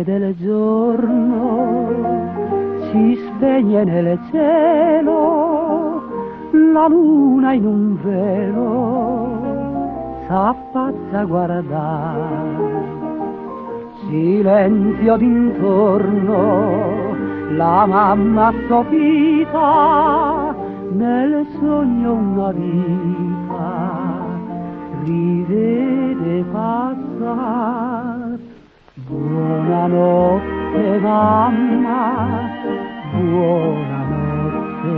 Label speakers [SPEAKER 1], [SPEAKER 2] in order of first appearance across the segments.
[SPEAKER 1] luce del giorno si spegne nel cielo, la luna in un velo s'affaccia a guardare. Silenzio d'intorno, la mamma stupita, nel sogno una vita rivede passar. Buonanotte mamma, buonanotte,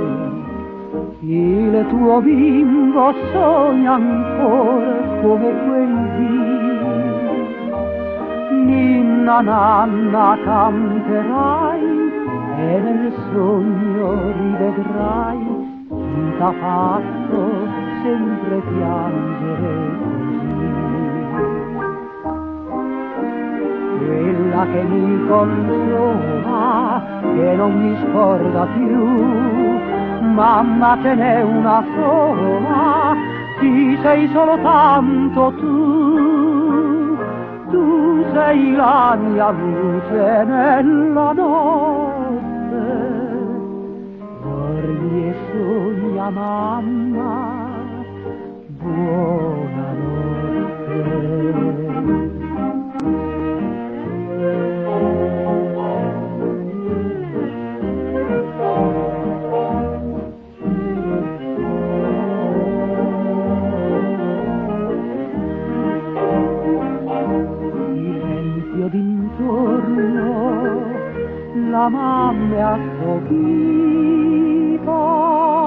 [SPEAKER 1] il tuo bimbo sogna ancora come quei dì. Ninna nanna canterai e nel sogno rivedrai chi t'ha fatto sempre piangere così. Quella che mi consola, che non mi scorda più, mamma ce n'è una sola, ci sei soltanto tu sei la mia luce nella notte. Dormi e sogna mamma, buonanotte. D'intorno la mamma è assopita,